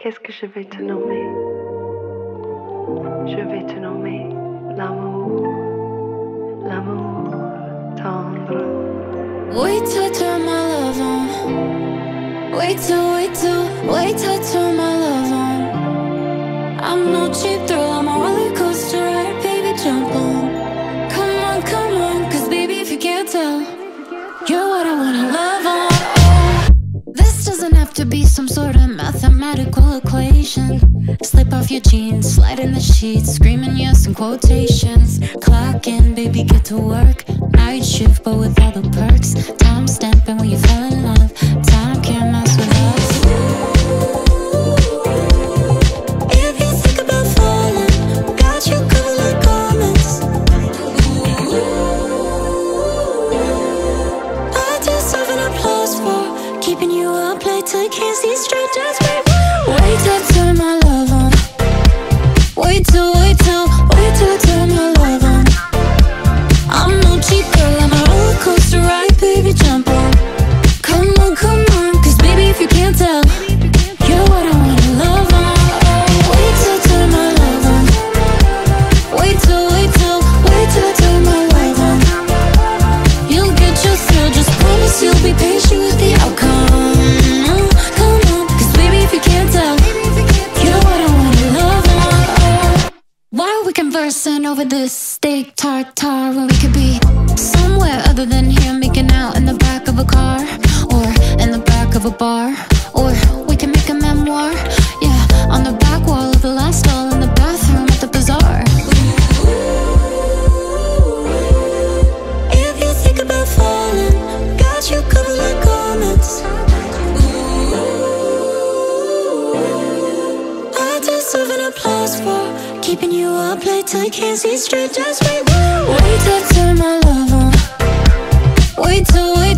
Qu'est-ce que je vais te nommer? Je vais te nommer l'amour, l'amour tendre. Wait till I turn my love on. Wait till I turn my love on. I'm no cheap thrill, I'm a roller coaster ride, baby, jump on. Come on, cause baby, if you can't tell, you're what I wanna love on. Oh, this doesn't have to be some sort of mathematical equation. Slip off your jeans, slide in the sheets, screaming yes in quotations. Clock in, baby, get to work. Night shift, but with all the perks. Time stamping when you fell in love. Time can't mess with us. If you think about falling, got you covered like garments. I deserve an applause for keeping you up late till you can't see straight. Just wait till I turn my love on. Wait till I turn my love on. I'm no cheap girl, I'm a roller coaster ride, baby, jump on. Come on, cause baby, if you can't tell, you're what I wanna love on. Oh, wait till I turn my love on. Wait till I turn my love on. You'll get your thrill, just promise you'll be patient with the outcome. Come on, cause baby, if you can't tell, you're what I wanna love on. Oh, why are we conversing over this steak tartare when we could be somewhere other than here, making out in the back of a car, or in the back of a bar, or we can make a memoir, yeah, on the back wall of the last stall in the bathroom at the bazaar. If you think about falling, got you covered like garments. I deserve an applause for keeping you up late till you can't see straight. Just wait till I turn my love on. Wait till